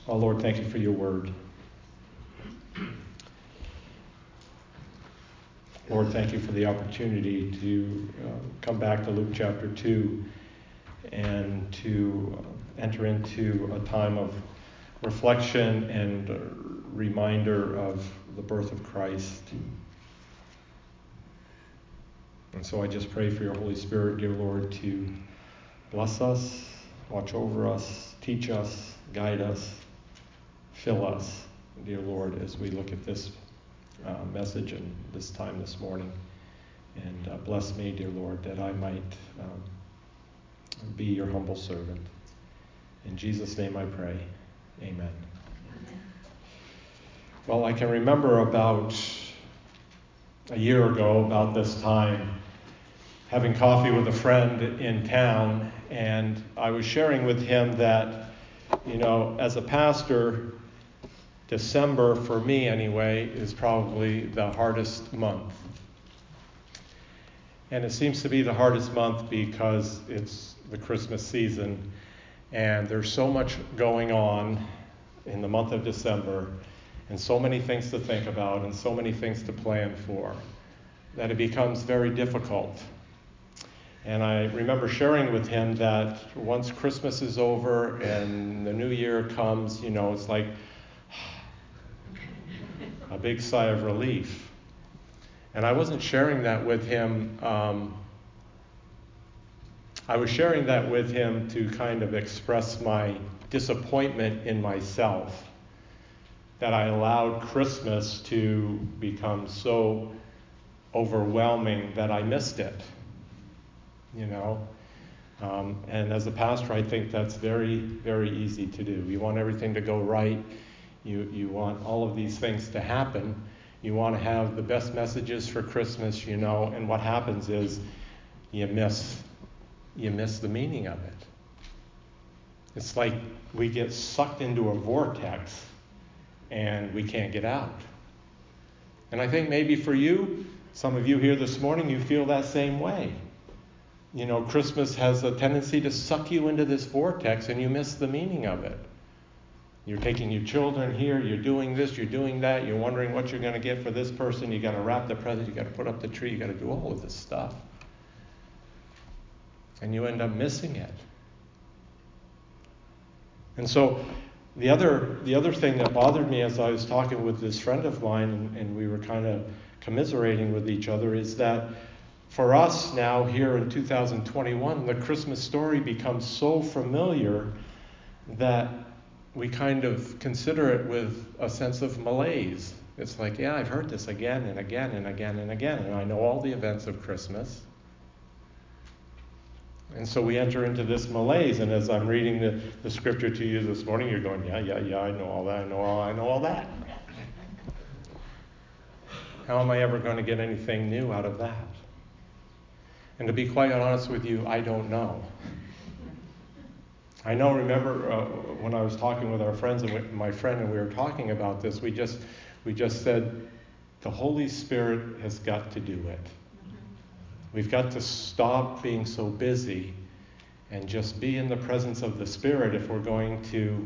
Oh, Lord, thank you for your word. Lord, thank you for the opportunity to come back to Luke chapter 2 and to enter into a time of reflection and reminder of the birth of Christ. And so I just pray for your Holy Spirit, dear Lord, to bless us, watch over us, teach us, guide us, fill us, dear Lord, as we look at this message and this time this morning. And bless me, dear Lord, that I might be your humble servant. In Jesus' name I pray. Amen. Well, I can remember about a year ago, about this time, having coffee with a friend in town, and I was sharing with him that, as a pastor, December, for me anyway, is probably the hardest month. And it seems to be the hardest month because it's the Christmas season, and there's so much going on in the month of December, and so many things to think about, and so many things to plan for, that it becomes very difficult. And I remember sharing with him that once Christmas is over and the new year comes, it's like a big sigh of relief. And I wasn't sharing that with him. I was sharing that with him to kind of express my disappointment in myself that I allowed Christmas to become so overwhelming that I missed it. And as a pastor, I think that's very, very easy to do. You want everything to go right. You want all of these things to happen. You want to have the best messages for Christmas, and what happens is you miss the meaning of it. It's like we get sucked into a vortex and we can't get out. And I think maybe for you, some of you here this morning, you feel that same way. Christmas has a tendency to suck you into this vortex and you miss the meaning of it. You're taking your children here, you're doing this, you're doing that, you're wondering what you're going to get for this person, you got to wrap the present, you got to put up the tree, you got to do all of this stuff. And you end up missing it. And so the other thing that bothered me as I was talking with this friend of mine, and we were kind of commiserating with each other, is that for us now here in 2021, the Christmas story becomes so familiar that we kind of consider it with a sense of malaise. It's like, yeah, I've heard this again and again and again and again, and I know all the events of Christmas. And so we enter into this malaise, and as I'm reading the scripture to you this morning, you're going, yeah, I know all that, I know all that. How am I ever going to get anything new out of that? And to be quite honest with you, I don't know. I know, remember when I was talking with our friends and my friend, and we were talking about this, we just said, the Holy Spirit has got to do it. We've got to stop being so busy and just be in the presence of the Spirit if we're going to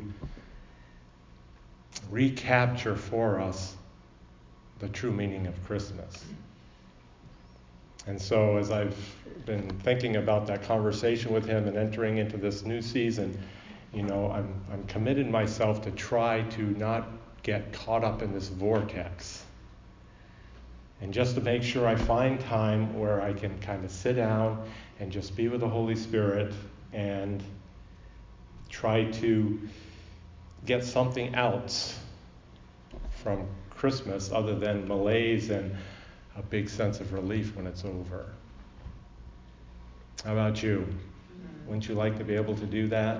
recapture for us the true meaning of Christmas. And so as I've been thinking about that conversation with him and entering into this new season, I'm committed myself to try to not get caught up in this vortex. And just to make sure I find time where I can kind of sit down and just be with the Holy Spirit and try to get something else from Christmas other than malaise and a big sense of relief when it's over. How about you? Wouldn't you like to be able to do that?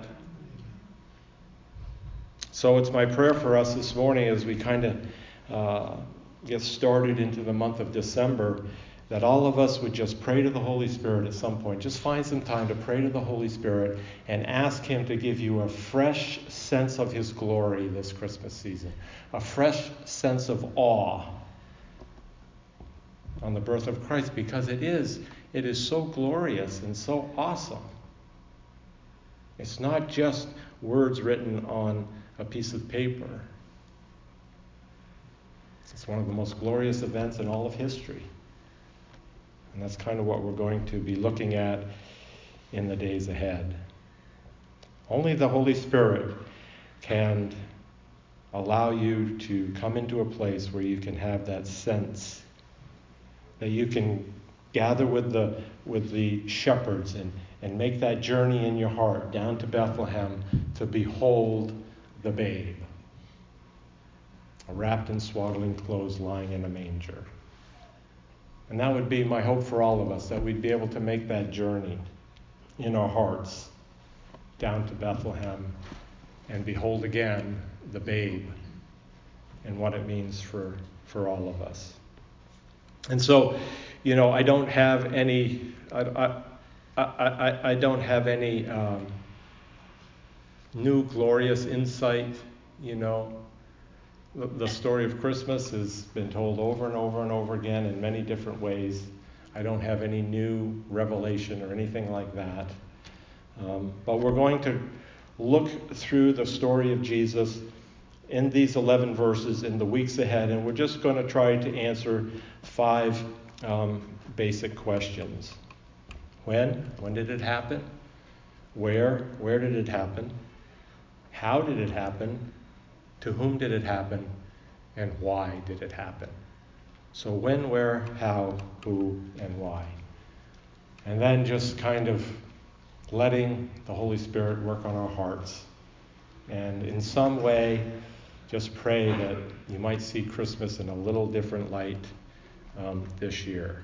So it's my prayer for us this morning as we kind of get started into the month of December, that all of us would just pray to the Holy Spirit at some point. Just find some time to pray to the Holy Spirit and ask Him to give you a fresh sense of His glory this Christmas season, a fresh sense of awe on the birth of Christ, because it is so glorious and so awesome. It's not just words written on a piece of paper. It's one of the most glorious events in all of history. And that's kind of what we're going to be looking at in the days ahead. Only the Holy Spirit can allow you to come into a place where you can have that sense, that you can gather with the shepherds and make that journey in your heart down to Bethlehem to behold the babe, wrapped in swaddling clothes, lying in a manger. And that would be my hope for all of us, that we'd be able to make that journey in our hearts down to Bethlehem and behold again the babe and what it means for all of us. And so, I don't have any new glorious insight. The story of Christmas has been told over and over and over again in many different ways. I don't have any new revelation or anything like that. But we're going to look through the story of Jesus in these 11 verses in the weeks ahead, and we're just going to try to answer 5 basic questions. When did it happen? Where did it happen? How did it happen? To whom did it happen? And why did it happen? So when, where, how, who, and why. And then just kind of letting the Holy Spirit work on our hearts. And in some way, just pray that you might see Christmas in a little different light this year.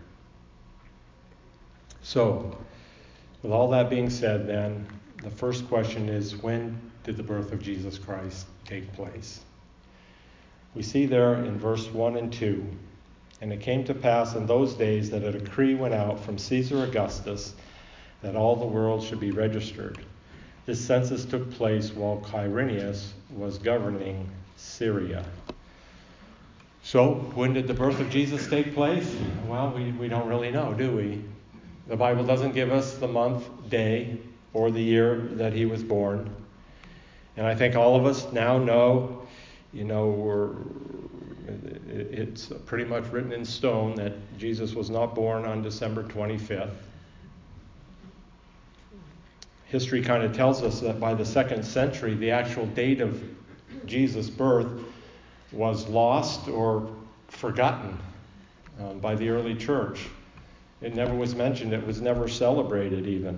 So, with all that being said then, the first question is, when did the birth of Jesus Christ take place? We see there in verse 1 and 2, "And it came to pass in those days that a decree went out from Caesar Augustus that all the world should be registered. This census took place while Quirinius was governing Syria." So, when did the birth of Jesus take place? Well, we don't really know, do we? The Bible doesn't give us the month, day, or the year that he was born. And I think all of us now know, it's pretty much written in stone that Jesus was not born on December 25th. History kind of tells us that by the 2nd century, the actual date of Jesus' birth was lost or forgotten by the early church. It never was mentioned. It was never celebrated even.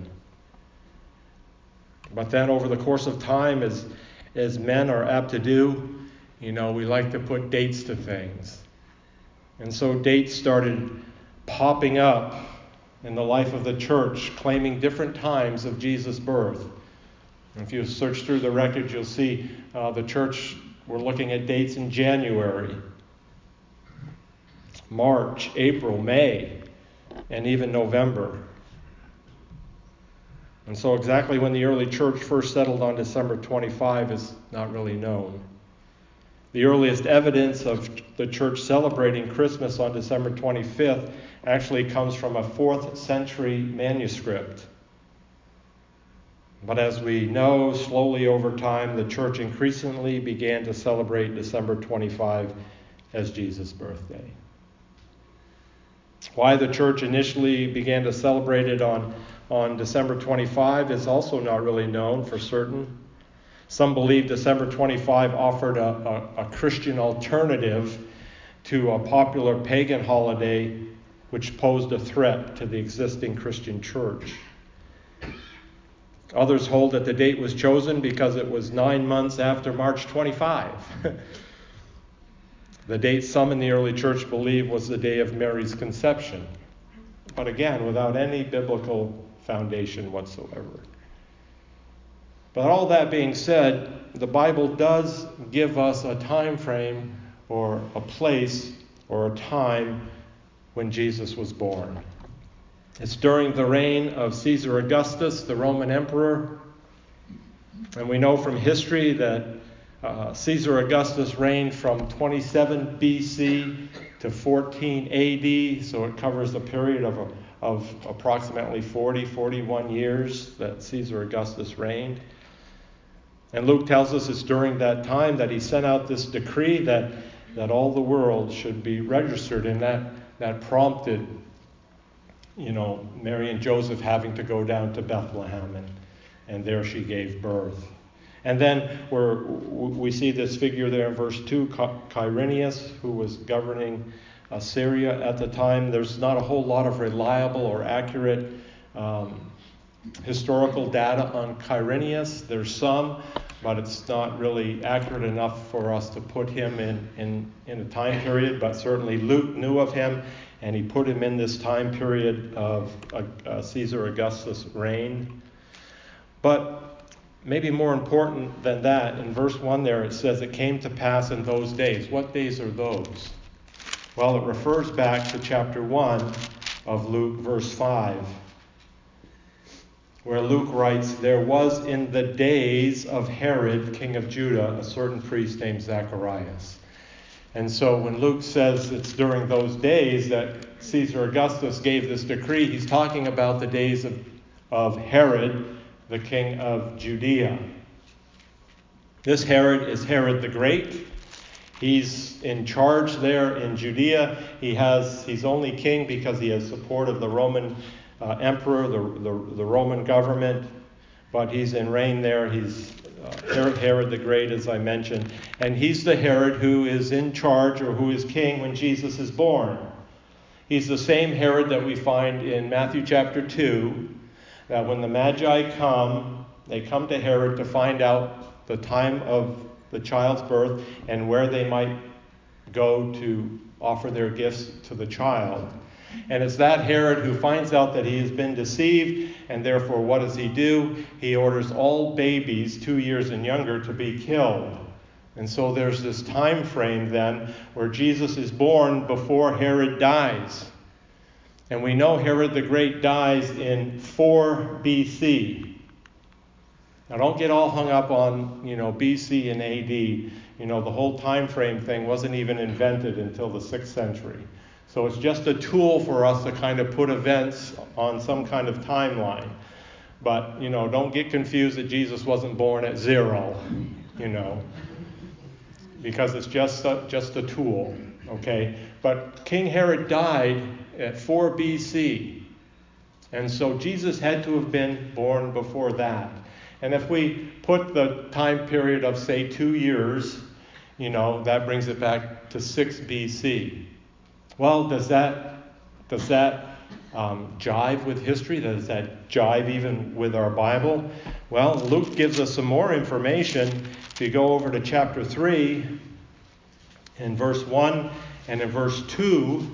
But then over the course of time, as men are apt to do, we like to put dates to things. And so dates started popping up in the life of the church, claiming different times of Jesus' birth. And if you search through the records, you'll see the church were looking at dates in January, March, April, May, and even November. And so exactly when the early church first settled on December 25 is not really known. The earliest evidence of the church celebrating Christmas on December 25th actually comes from a 4th century manuscript. But as we know, slowly over time, the church increasingly began to celebrate December 25 as Jesus' birthday. Why the church initially began to celebrate it on December 25 is also not really known for certain. Some believe December 25 offered a Christian alternative to a popular pagan holiday which posed a threat to the existing Christian church. Others hold that the date was chosen because it was 9 months after March 25. The date some in the early church believe was the day of Mary's conception, but again, without any biblical foundation whatsoever. But all that being said, the Bible does give us a time frame or a place or a time when Jesus was born. It's during the reign of Caesar Augustus, the Roman emperor. And we know from history that Caesar Augustus reigned from 27 BC to 14 AD, so it covers a period of approximately 41 years that Caesar Augustus reigned. And Luke tells us it's during that time that he sent out this decree that all the world should be registered, and that prompted, Mary and Joseph having to go down to Bethlehem, and there she gave birth. And then we see this figure there in verse 2, Quirinius, who was governing Syria at the time. There's not a whole lot of reliable or accurate historical data on Quirinius. There's some, but it's not really accurate enough for us to put him in a time period. But certainly Luke knew of him, and he put him in this time period of Caesar Augustus' reign. But maybe more important than that, in verse 1 there it says it came to pass in those days. What days are those? Well, it refers back to chapter 1 of Luke, verse 5, where Luke writes, there was in the days of Herod, king of Judah, a certain priest named Zacharias. And so when Luke says it's during those days that Caesar Augustus gave this decree, he's talking about the days of Herod, the king of Judea. This Herod is Herod the Great. He's in charge there in Judea. He's only king because he has support of the Roman emperor, the Roman government, but he's in reign there. He's Herod the Great, as I mentioned, and he's the Herod who is in charge, or who is king when Jesus is born. He's the same Herod that we find in Matthew chapter 2, that when the Magi come, they come to Herod to find out the time of the child's birth and where they might go to offer their gifts to the child. And it's that Herod who finds out that he has been deceived, and therefore what does he do? He orders all babies 2 years and younger to be killed. And so there's this time frame then where Jesus is born before Herod dies. And we know Herod the Great dies in 4 BC. Now don't get all hung up on, BC and AD. The whole time frame thing wasn't even invented until the 6th century. So it's just a tool for us to kind of put events on some kind of timeline. But, don't get confused that Jesus wasn't born at 0, because it's just a tool, okay? But King Herod died at 4 BC. And so Jesus had to have been born before that. And if we put the time period of, say, 2 years, that brings it back to 6 BC. Well, does that jive with history? Does that jive even with our Bible? Well, Luke gives us some more information. If you go over to chapter 3, in verse 1 and in verse 2,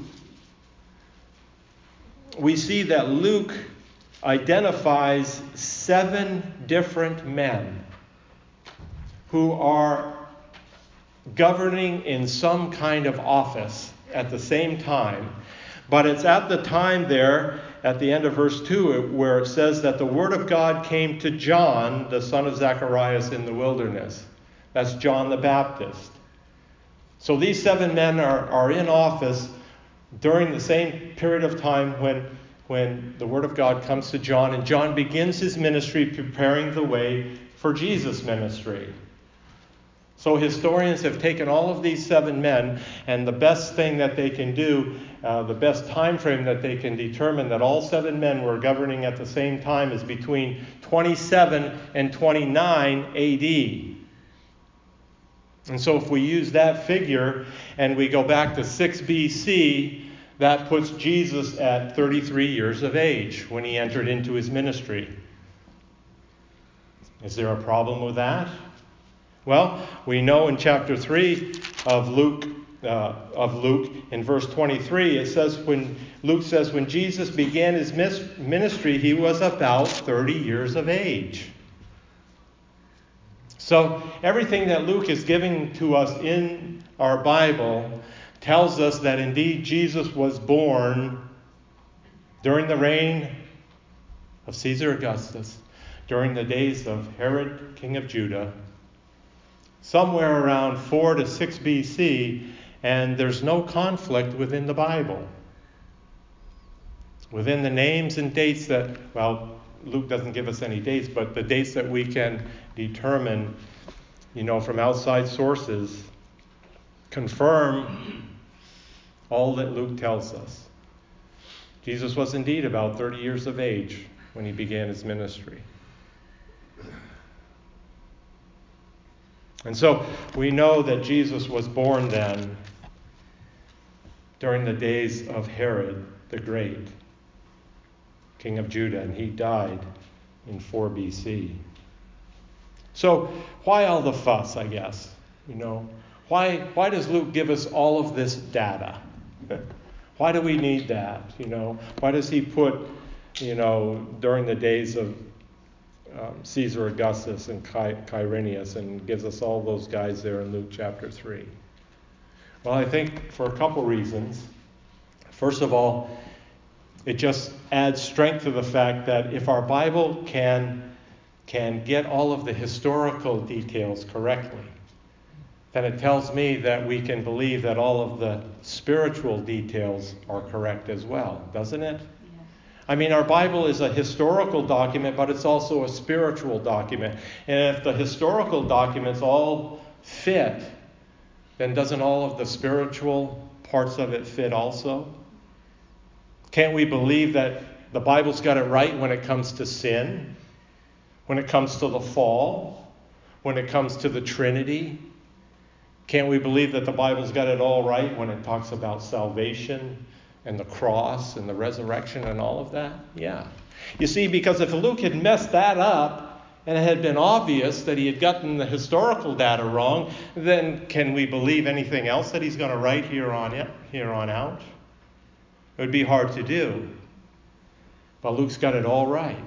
we see that Luke identifies 7 different men who are governing in some kind of office at the same time. But it's at the time there, at the end of verse 2, where it says that the word of God came to John, the son of Zacharias, in the wilderness. That's John the Baptist. So these 7 men are in office during the same period of time when the word of God comes to John, and John begins his ministry preparing the way for Jesus' ministry. So historians have taken all of these 7 men, and the best thing that they can do, the best time frame that they can determine that all 7 men were governing at the same time is between 27 and 29 AD. And so if we use that figure and we go back to 6 BC, that puts Jesus at 33 years of age when he entered into his ministry. Is there a problem with that? Well, we know in chapter 3 of Luke, in verse 23, it says when Jesus began his ministry, he was about 30 years of age. So everything that Luke is giving to us in our Bible tells us that indeed Jesus was born during the reign of Caesar Augustus, during the days of Herod, king of Judah, somewhere around 4 to 6 BC, and there's no conflict within the Bible. Within the names and dates that, Luke doesn't give us any dates, but the dates that we can determine, from outside sources, confirm all that Luke tells us. Jesus was indeed about 30 years of age when he began his ministry. And so we know that Jesus was born then during the days of Herod the Great, king of Judah, and he died in 4 BC. So why all the fuss, I guess? Why does Luke give us all of this data? Why do we need that? Why does he put, during the days of Caesar Augustus and Quirinius, and gives us all those guys there in Luke chapter 3? Well, I think for a couple reasons. First of all, it just adds strength to the fact that if our Bible can get all of the historical details correctly, then it tells me that we can believe that all of the spiritual details are correct as well, doesn't it? I mean, our Bible is a historical document, but it's also a spiritual document. And if the historical documents all fit, then doesn't all of the spiritual parts of it fit also? Can't we believe that the Bible's got it right when it comes to sin, when it comes to the fall, when it comes to the Trinity? Can't we believe that the Bible's got it all right when it talks about salvation and the cross and the resurrection and all of that? Yeah. You see, because if Luke had messed that up and it had been obvious that he had gotten the historical data wrong, then can we believe anything else that he's going to write here on out? It would be hard to do. But Luke's got it all right.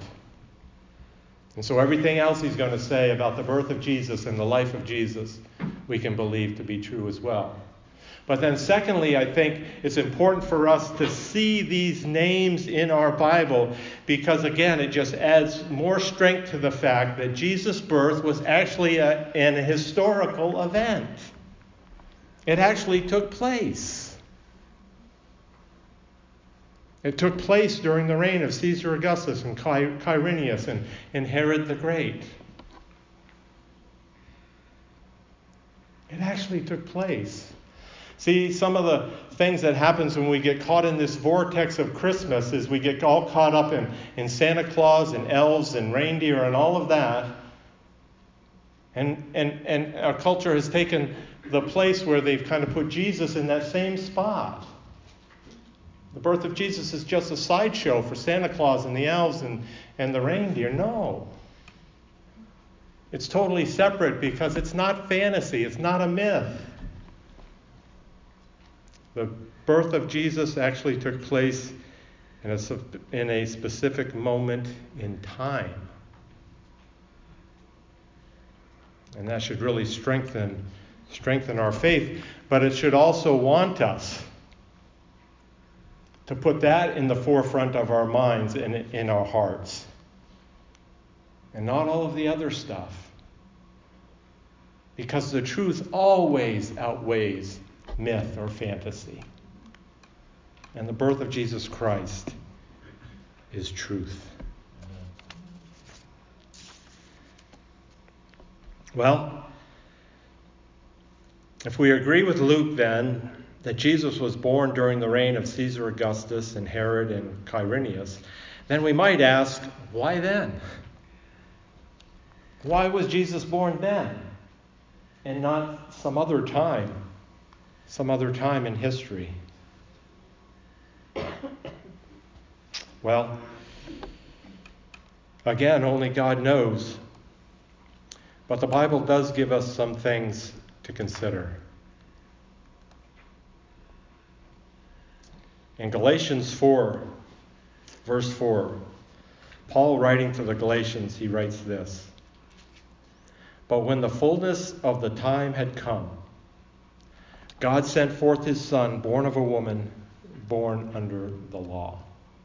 And so everything else he's going to say about the birth of Jesus and the life of Jesus, we can believe to be true as well. But then secondly, I think it's important for us to see these names in our Bible because, again, it just adds more strength to the fact that Jesus' birth was actually an historical event. It actually took place. It took place during the reign of Caesar Augustus and Quirinius and Herod the Great. It actually took place. See, some of the things that happens when we get caught in this vortex of Christmas is we get all caught up in Santa Claus and elves and reindeer and all of that. And our culture has taken the place where they've kind of put Jesus in that same spot. The birth of Jesus is just a sideshow for Santa Claus and the elves and the reindeer. No. It's totally separate because it's not fantasy. It's not a myth. The birth of Jesus actually took place in a specific moment in time. And that should really strengthen our faith. But it should also want us to put that in the forefront of our minds and in our hearts. And not all of the other stuff. Because the truth always outweighs myth or fantasy. And the birth of Jesus Christ is truth. Well, if we agree with Luke then that Jesus was born during the reign of Caesar Augustus and Herod and Quirinius, then we might ask, why then? Why was Jesus born then and not some other time in history? Well, again, only God knows. But the Bible does give us some things to consider. In Galatians 4, verse 4, Paul writing to the Galatians, he writes this: "But when the fullness of the time had come, God sent forth his Son, born of a woman, born under the law."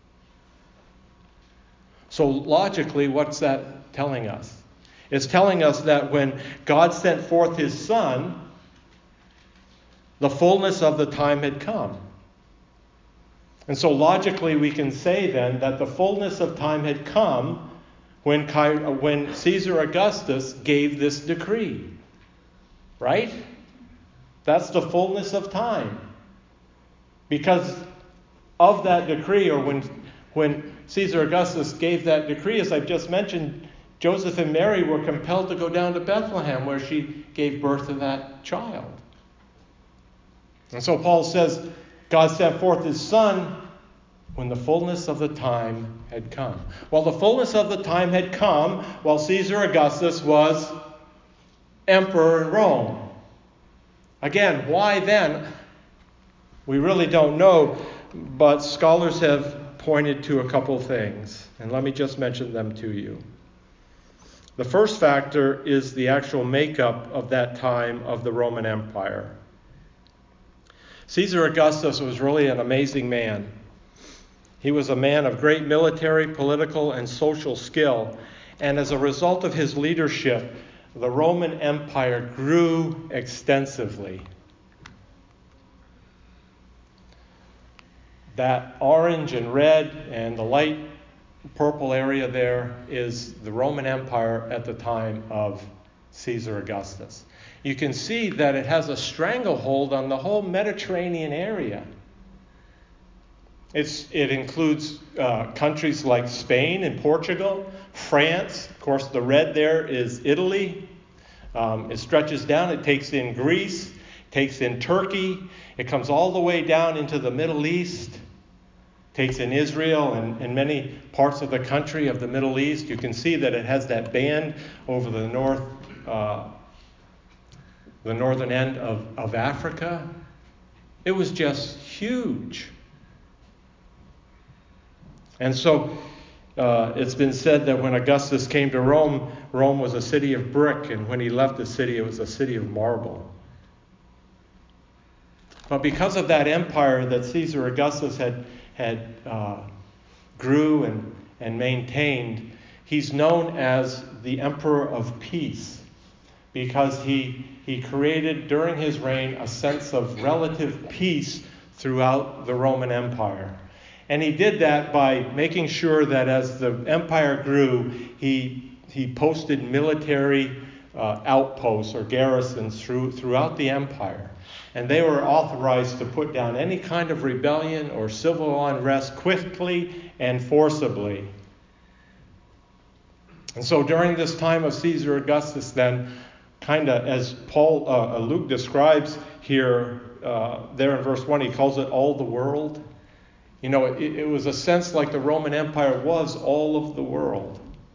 So logically, what's that telling us? It's telling us that when God sent forth his Son, the fullness of the time had come. And so logically we can say then that the fullness of time had come when Caesar Augustus gave this decree. Right? That's the fullness of time. Because of that decree, or when Caesar Augustus gave that decree, as I've just mentioned, Joseph and Mary were compelled to go down to Bethlehem, where she gave birth to that child. And so Paul says, God sent forth his Son when the fullness of the time had come. Well, the fullness of the time had come while Caesar Augustus was emperor in Rome. Again, why then? We really don't know, but scholars have pointed to a couple things, and let me just mention them to you. The first factor is the actual makeup of that time of the Roman Empire. Caesar Augustus was really an amazing man. He was a man of great military, political, and social skill, and as a result of his leadership, the Roman Empire grew extensively. That orange and red and the light purple area there is the Roman Empire at the time of Caesar Augustus. You can see that it has a stranglehold on the whole Mediterranean area. It includes countries like Spain and Portugal, France. Of course, the red there is Italy. It stretches down. It takes in Greece, takes in Turkey. It comes all the way down into the Middle East, takes in Israel and many parts of the country of the Middle East. You can see that it has that band over the northern end of Africa. It was just huge. And so it's been said that when Augustus came to Rome, Rome was a city of brick, and when he left the city, it was a city of marble. But because of that empire that Caesar Augustus had grew and maintained, he's known as the Emperor of Peace, because he created during his reign a sense of relative peace throughout the Roman Empire. And he did that by making sure that as the empire grew, he posted military outposts or garrisons throughout the empire. And they were authorized to put down any kind of rebellion or civil unrest quickly and forcibly. And so during this time of Caesar Augustus, then, kind of as Luke describes here, there in verse 1, he calls it all the world. You know, it was a sense like the Roman Empire was all of the world.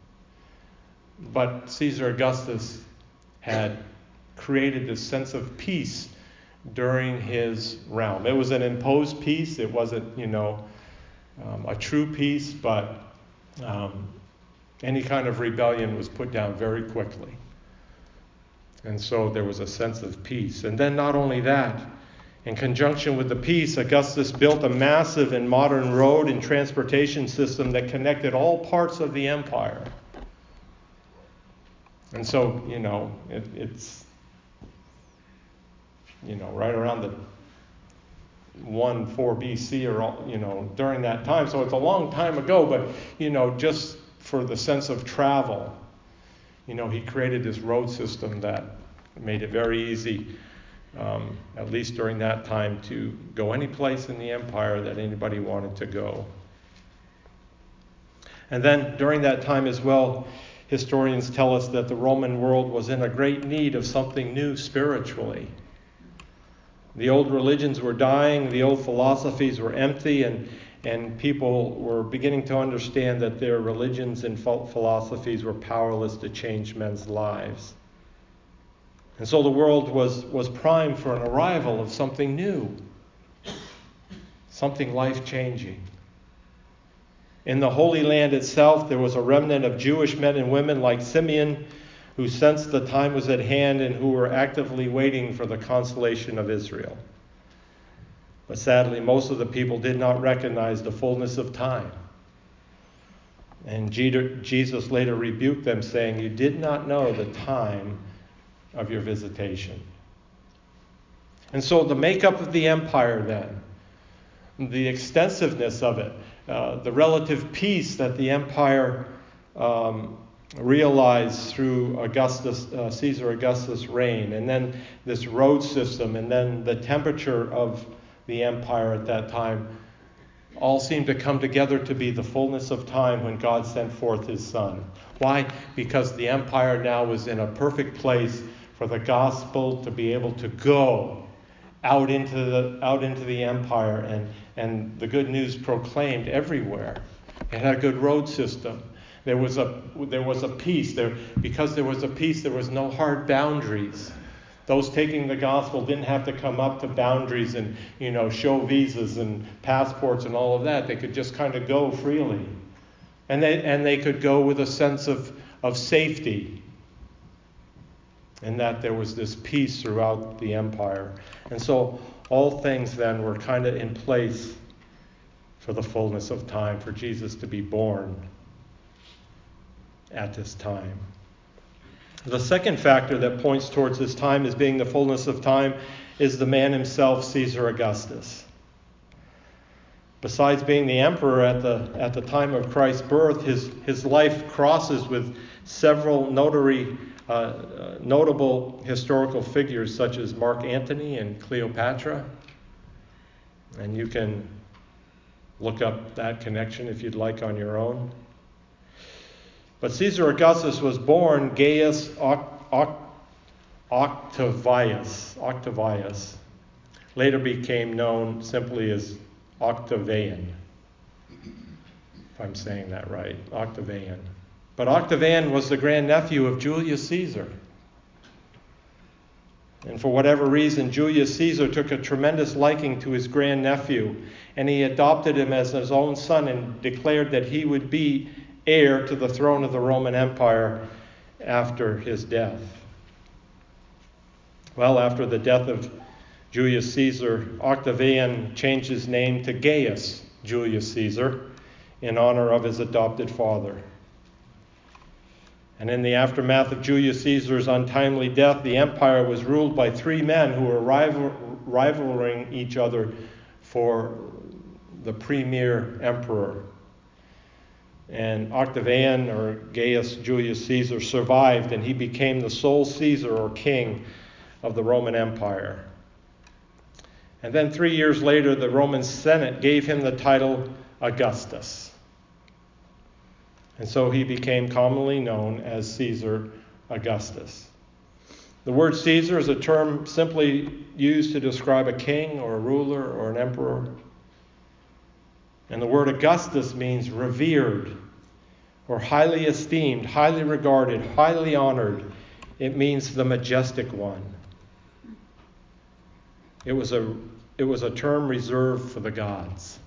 But Caesar Augustus had created this sense of peace during his realm. It was an imposed peace. It wasn't, a true peace, but any kind of rebellion was put down very quickly. And so there was a sense of peace. And then not only that, in conjunction with the peace, Augustus built a massive and modern road and transportation system that connected all parts of the empire. And so, it's right around the 1-4 BC or, during that time. So it's a long time ago, but, just for the sense of travel, he created this road system that made it very easy, at least during that time, to go any place in the empire that anybody wanted to go. And then during that time as well, historians tell us that the Roman world was in a great need of something new spiritually. The old religions were dying, the old philosophies were empty, and people were beginning to understand that their religions and philosophies were powerless to change men's lives. And so the world was primed for an arrival of something new, something life-changing. In the Holy Land itself, there was a remnant of Jewish men and women like Simeon who sensed the time was at hand and who were actively waiting for the consolation of Israel. But sadly, most of the people did not recognize the fullness of time. And Jesus later rebuked them, saying, "You did not know the time of your visitation." And so the makeup of the empire then, the extensiveness of it, the relative peace that the empire realized through Caesar Augustus' reign, and then this road system, and then the temperature of the empire at that time, all seemed to come together to be the fullness of time when God sent forth his Son. Why? Because the empire now was in a perfect place for the gospel to be able to go out into the empire and the good news proclaimed everywhere. It had a good road system. There was a peace. Because there was a peace, there was no hard boundaries. Those taking the gospel didn't have to come up to boundaries and, show visas and passports and all of that. They could just kind of go freely. And they could go with a sense of safety. And that there was this peace throughout the empire. And so all things then were kind of in place for the fullness of time, for Jesus to be born at this time. The second factor that points towards this time as being the fullness of time is the man himself, Caesar Augustus. Besides being the emperor at the time of Christ's birth, his life crosses with several notable historical figures such as Mark Antony and Cleopatra. And you can look up that connection if you'd like on your own. But Caesar Augustus was born Gaius Octavius. Later became known simply as Octavian, if I'm saying that right, Octavian. But Octavian was the grandnephew of Julius Caesar. And for whatever reason, Julius Caesar took a tremendous liking to his grandnephew, and he adopted him as his own son and declared that he would be heir to the throne of the Roman Empire after his death. Well, after the death of Julius Caesar, Octavian changed his name to Gaius Julius Caesar in honor of his adopted father. And in the aftermath of Julius Caesar's untimely death, the empire was ruled by three men who were rivaling each other for the premier emperor. And Octavian, or Gaius Julius Caesar, survived, and he became the sole Caesar or king of the Roman Empire. And then 3 years later, the Roman Senate gave him the title Augustus. And so he became commonly known as Caesar Augustus. The word Caesar is a term simply used to describe a king or a ruler or an emperor. And the word Augustus means revered or highly esteemed, highly regarded, highly honored. It means the majestic one. It was a term reserved for the gods.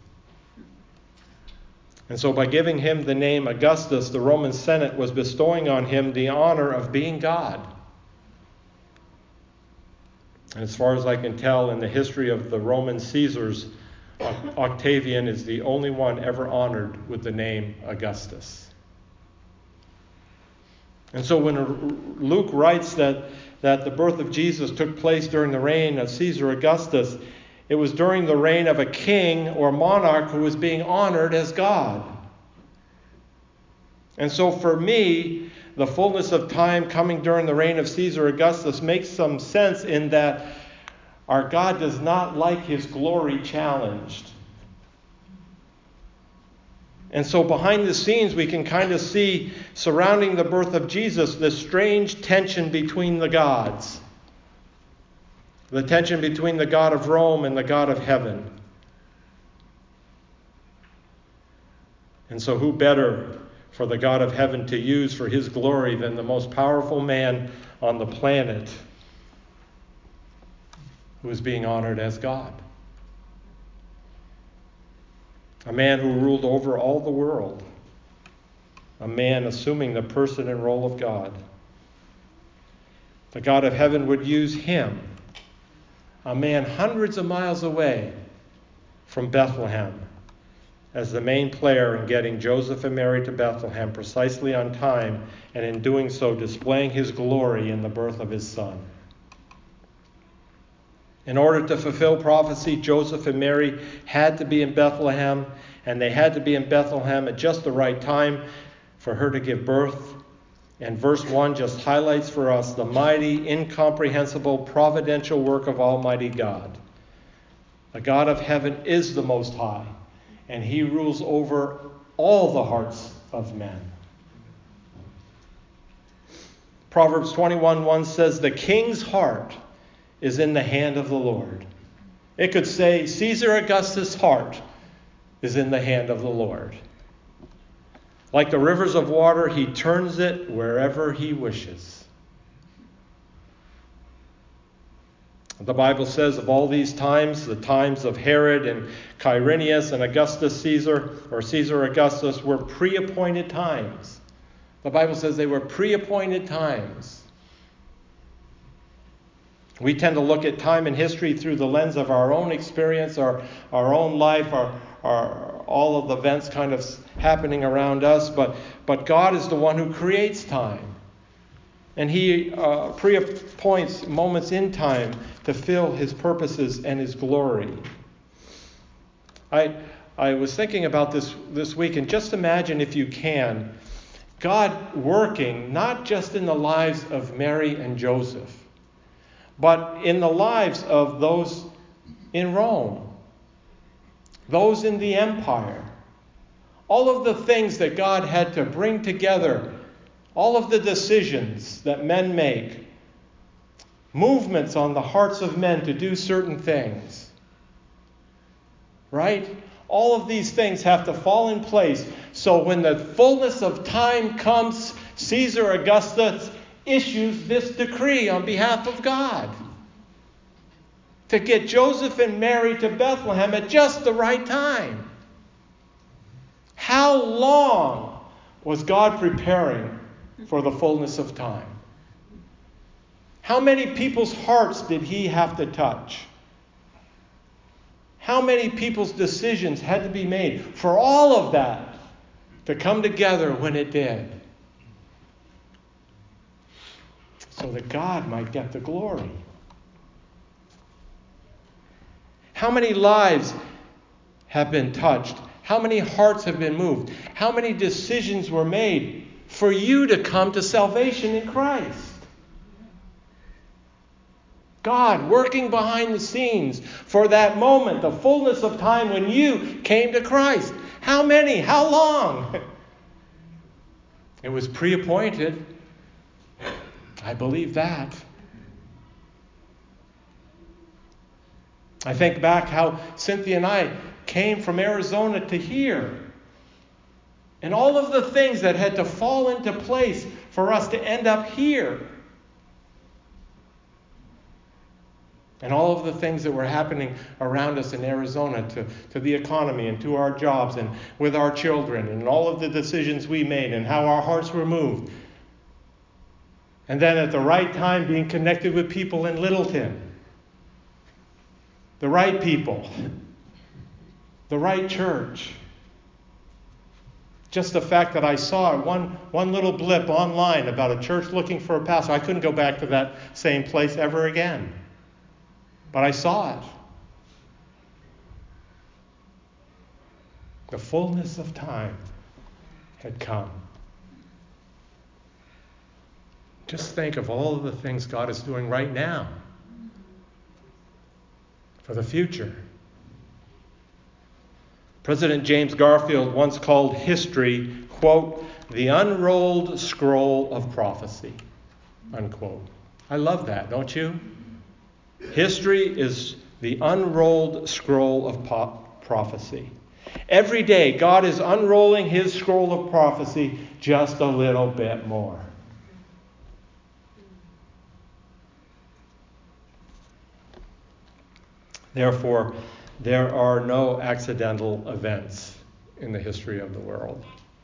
And so by giving him the name Augustus, the Roman Senate was bestowing on him the honor of being God. And as far as I can tell, in the history of the Roman Caesars, Octavian is the only one ever honored with the name Augustus. And so when Luke writes that the birth of Jesus took place during the reign of Caesar Augustus, it was during the reign of a king or monarch who was being honored as God. And so for me, the fullness of time coming during the reign of Caesar Augustus makes some sense in that our God does not like his glory challenged. And so behind the scenes, we can kind of see, surrounding the birth of Jesus, this strange tension between the gods. The tension between the God of Rome and the God of heaven. And so who better for the God of heaven to use for his glory than the most powerful man on the planet who is being honored as God? A man who ruled over all the world. A man assuming the person and role of God. The God of heaven would use him, a man hundreds of miles away from Bethlehem, as the main player in getting Joseph and Mary to Bethlehem precisely on time, and in doing so displaying his glory in the birth of his son. In order to fulfill prophecy, Joseph and Mary had to be in Bethlehem, and they had to be in Bethlehem at just the right time, for her to give birth. And verse 1 just highlights for us the mighty, incomprehensible, providential work of Almighty God. The God of heaven is the Most High, and He rules over all the hearts of men. Proverbs 21:1 says, "The king's heart is in the hand of the Lord." It could say, Caesar Augustus' heart is in the hand of the Lord. Like the rivers of water, He turns it wherever He wishes. The Bible says of all these times, the times of Herod and Quirinius and Augustus Caesar, or Caesar Augustus, were pre-appointed times. The Bible says they were pre-appointed times. We tend to look at time and history through the lens of our own experience, our own life, all of the events kind of happening around us. But God is the one who creates time. And He pre-appoints moments in time to fill His purposes and His glory. I was thinking about this week, and just imagine, if you can, God working not just in the lives of Mary and Joseph, but in the lives of those in Rome, those in the empire. All of the things that God had to bring together, all of the decisions that men make, movements on the hearts of men to do certain things. Right? All of these things have to fall in place. So when the fullness of time comes, Caesar Augustus issues this decree on behalf of God to get Joseph and Mary to Bethlehem at just the right time. How long was God preparing for the fullness of time? How many people's hearts did He have to touch? How many people's decisions had to be made for all of that to come together when it did? So that God might get the glory. How many lives have been touched? How many hearts have been moved? How many decisions were made for you to come to salvation in Christ? God working behind the scenes for that moment, the fullness of time when you came to Christ. How many? How long? It was pre-appointed. I believe that. I think back how Cynthia and I came from Arizona to here. And all of the things that had to fall into place for us to end up here. And all of the things that were happening around us in Arizona to the economy and to our jobs and with our children and all of the decisions we made and how our hearts were moved. And then at the right time being connected with people in Littleton. The right people. The right church. Just the fact that I saw one little blip online about a church looking for a pastor. I couldn't go back to that same place ever again. But I saw it. The fullness of time had come. Just think of all of the things God is doing right now for the future. President James Garfield once called history, quote, the unrolled scroll of prophecy, unquote. I love that, don't you? History is the unrolled scroll of prophecy. Every day, God is unrolling His scroll of prophecy just a little bit more. Therefore, there are no accidental events in the history of the world.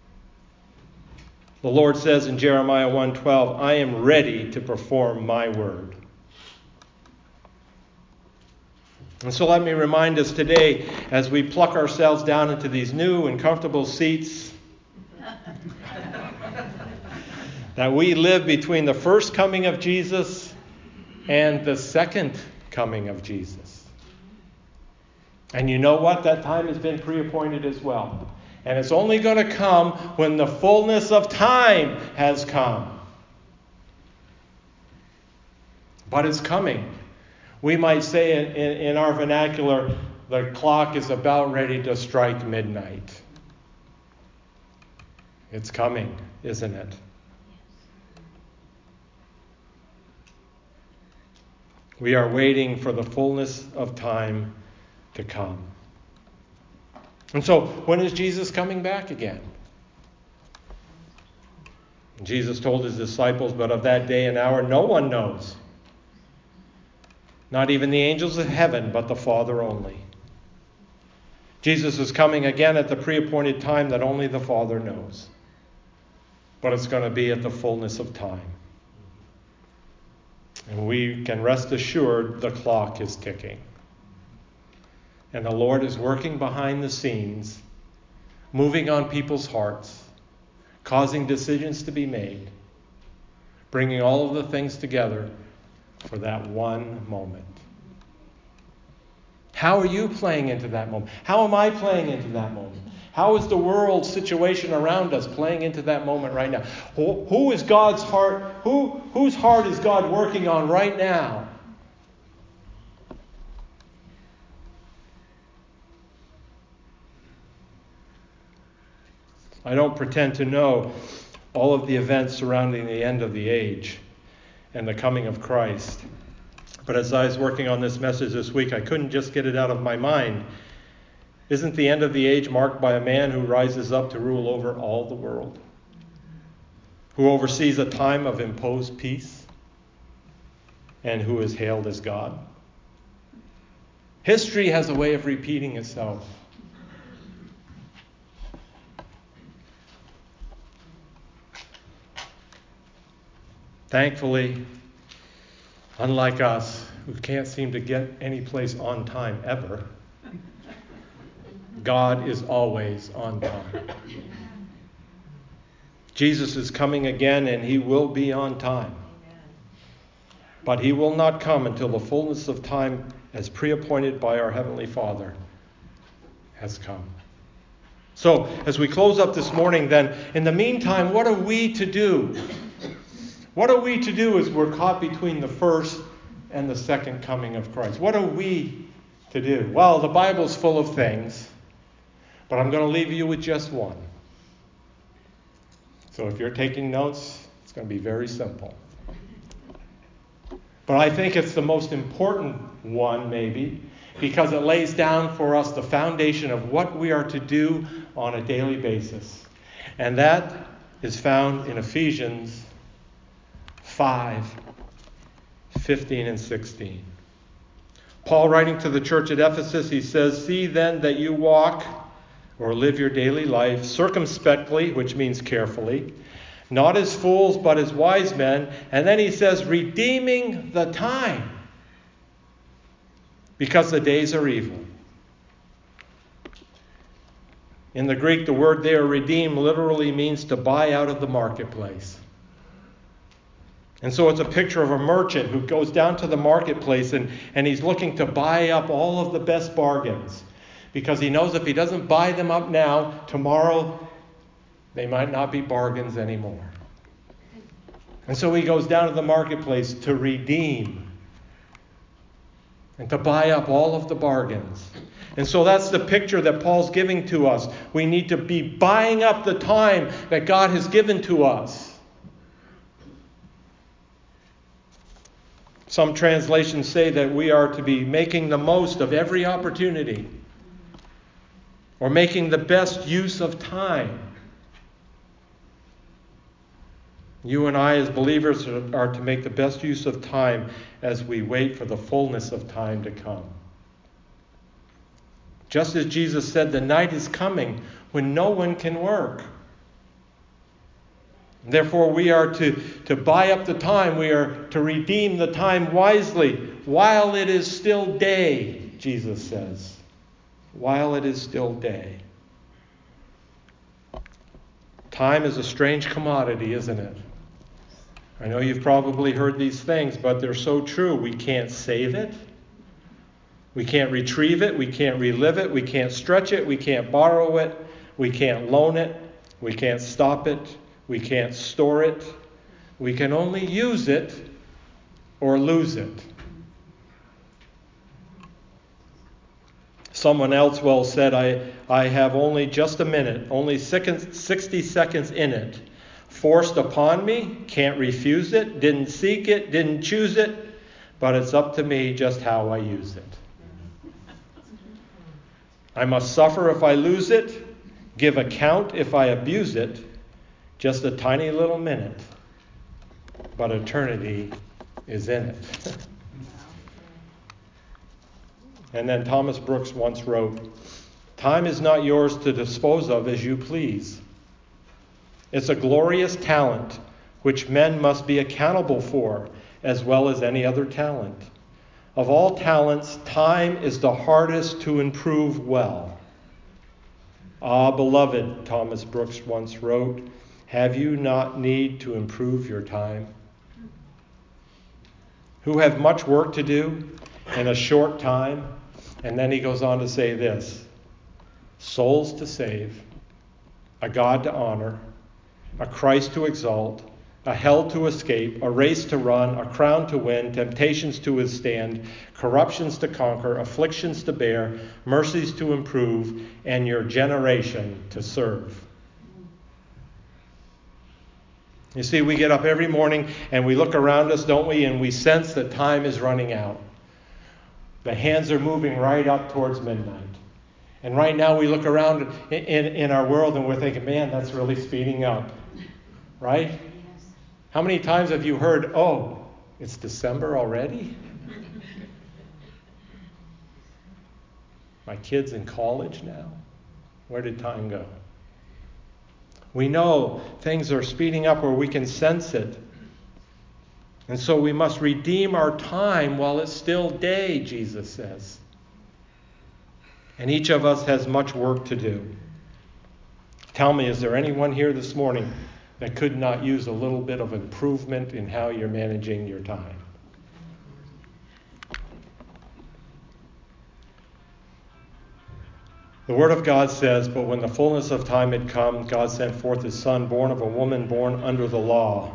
The Lord says in Jeremiah 1:12, I am ready to perform my word. And so let me remind us today, as we pluck ourselves down into these new and comfortable seats, that we live between the first coming of Jesus and the second coming of Jesus. And you know what? That time has been pre-appointed as well. And it's only going to come when the fullness of time has come. But it's coming. We might say in our vernacular, the clock is about ready to strike midnight. It's coming, isn't it? We are waiting for the fullness of time to come. And so, when is Jesus coming back again? Jesus told his disciples, but of that day and hour no one knows. Not even the angels of heaven, but the Father only. Jesus is coming again at the pre-appointed time that only the Father knows. But it's going to be at the fullness of time. And we can rest assured the clock is ticking. And the Lord is working behind the scenes, moving on people's hearts, causing decisions to be made, bringing all of the things together for that one moment. How are you playing into that moment? How am I playing into that moment? How is the world situation around us playing into that moment right now? Who is God's heart? Whose heart is God working on right now? I don't pretend to know all of the events surrounding the end of the age and the coming of Christ. But as I was working on this message this week, I couldn't just get it out of my mind. Isn't the end of the age marked by a man who rises up to rule over all the world? Who oversees a time of imposed peace? And who is hailed as God? History has a way of repeating itself. Thankfully, unlike us, who can't seem to get any place on time ever, God is always on time. Jesus is coming again, and he will be on time. But he will not come until the fullness of time, as pre-appointed by our Heavenly Father, has come. So, as we close up this morning, then, in the meantime, what are we to do? What are we to do as we're caught between the first and the second coming of Christ? What are we to do? Well, the Bible's full of things, but I'm going to leave you with just one. So if you're taking notes, it's going to be very simple. But I think it's the most important one, maybe, because it lays down for us the foundation of what we are to do on a daily basis. And that is found in Ephesians 5:15 and 16. Paul, writing to the church at Ephesus, he says, "See then that you walk or live your daily life circumspectly," which means carefully, "not as fools, but as wise men." And then he says, "redeeming the time, because the days are evil." In the Greek, the word there, redeem, literally means to buy out of the marketplace. And so it's a picture of a merchant who goes down to the marketplace and he's looking to buy up all of the best bargains. Because he knows if he doesn't buy them up now, tomorrow they might not be bargains anymore. And so he goes down to the marketplace to redeem and to buy up all of the bargains. And so that's the picture that Paul's giving to us. We need to be buying up the time that God has given to us. Some translations say that we are to be making the most of every opportunity, or making the best use of time. You and I as believers are to make the best use of time as we wait for the fullness of time to come. Just as Jesus said, the night is coming when no one can work. Therefore, we are to buy up the time. We are to redeem the time wisely while it is still day, Jesus says. While it is still day. Time is a strange commodity, isn't it? I know you've probably heard these things, but they're so true. We can't save it. We can't retrieve it. We can't relive it. We can't stretch it. We can't borrow it. We can't loan it. We can't stop it. We can't store it. We can only use it or lose it. Someone else well said, I have only just a minute, only 60 seconds in it. Forced upon me, can't refuse it, didn't seek it, didn't choose it, but it's up to me just how I use it. I must suffer if I lose it, give account if I abuse it. Just a tiny little minute, but eternity is in it. And then Thomas Brooks once wrote, time is not yours to dispose of as you please. It's a glorious talent which men must be accountable for, as well as any other talent. Of all talents, time is the hardest to improve well. Ah, beloved, Thomas Brooks once wrote, have you not need to improve your time? Who have much work to do in a short time? And then he goes on to say this, souls to save, a God to honor, a Christ to exalt, a hell to escape, a race to run, a crown to win, temptations to withstand, corruptions to conquer, afflictions to bear, mercies to improve, and your generation to serve. You see, we get up every morning and we look around us, don't we? And we sense that time is running out. The hands are moving right up towards midnight. And right now we look around in our world and we're thinking, man, that's really speeding up. Right? Yes. How many times have you heard, oh, it's December already? My kid's in college now. Where did time go? We know things are speeding up, or we can sense it. And so we must redeem our time while it's still day, Jesus says. And each of us has much work to do. Tell me, is there anyone here this morning that could not use a little bit of improvement in how you're managing your time? The Word of God says, but when the fullness of time had come, God sent forth His Son, born of a woman, born under the law.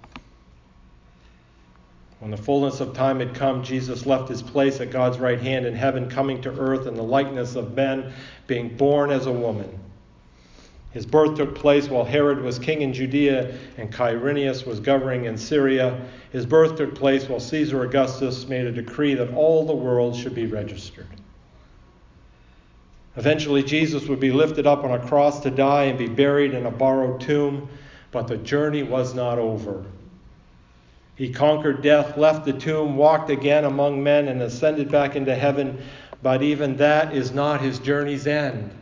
When the fullness of time had come, Jesus left His place at God's right hand in heaven, coming to earth in the likeness of men, being born as a woman. His birth took place while Herod was king in Judea and Quirinius was governing in Syria. His birth took place while Caesar Augustus made a decree that all the world should be registered. Eventually, Jesus would be lifted up on a cross to die and be buried in a borrowed tomb, but the journey was not over. He conquered death, left the tomb, walked again among men, and ascended back into heaven, but even that is not His journey's end.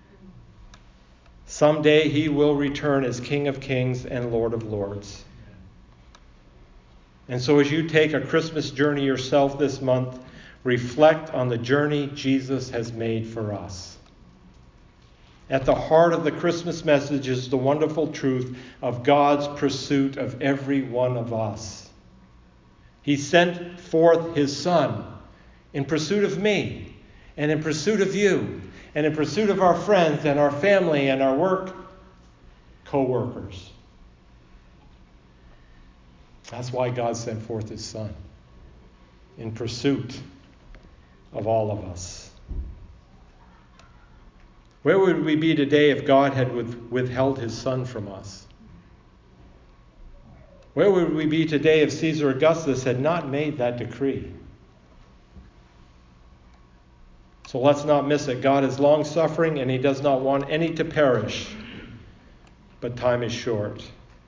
Someday He will return as King of Kings and Lord of Lords. And so as you take a Christmas journey yourself this month, reflect on the journey Jesus has made for us. At the heart of the Christmas message is the wonderful truth of God's pursuit of every one of us. He sent forth His Son in pursuit of me and in pursuit of you and in pursuit of our friends and our family and our work co-workers. That's why God sent forth His Son, in pursuit of all of us. Where would we be today if God had withheld His Son from us? Where would we be today if Caesar Augustus had not made that decree? So let's not miss it. God is long-suffering and He does not want any to perish. But time is short.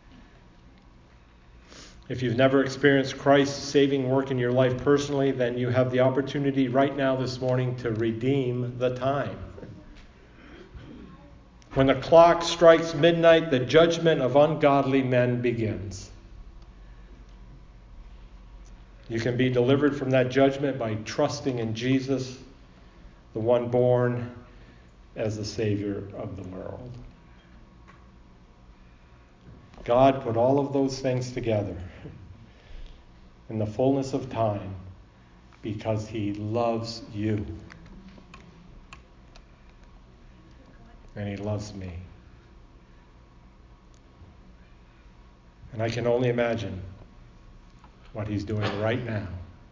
If you've never experienced Christ's saving work in your life personally, then you have the opportunity right now this morning to redeem the time. When the clock strikes midnight, the judgment of ungodly men begins. You can be delivered from that judgment by trusting in Jesus, the one born as the Savior of the world. God put all of those things together in the fullness of time because He loves you. and He loves me. And I can only imagine what He's doing right now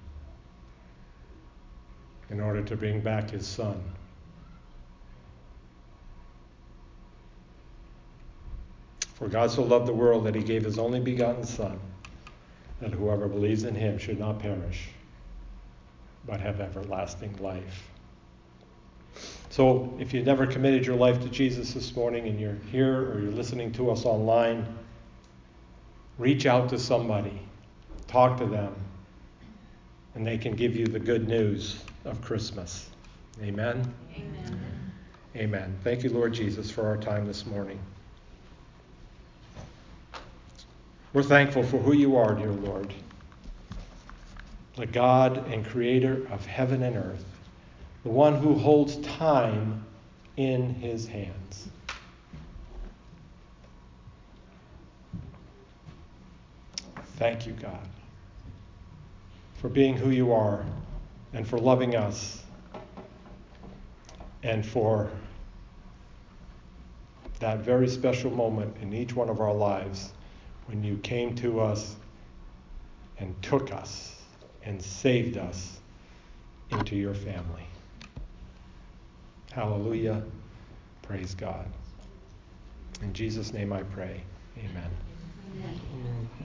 in order to bring back His Son. For God so loved the world that He gave His only begotten Son, that whoever believes in Him should not perish, but have everlasting life. So if you've never committed your life to Jesus this morning and you're here or you're listening to us online, reach out to somebody, talk to them, and they can give you the good news of Christmas. Amen? Amen. Amen. Thank you, Lord Jesus, for our time this morning. We're thankful for who you are, dear Lord, the God and creator of heaven and earth, the one who holds time in His hands. Thank you, God, for being who you are and for loving us and for that very special moment in each one of our lives when you came to us and took us and saved us into your family. Hallelujah. Praise God. In Jesus' name I pray. Amen. Amen.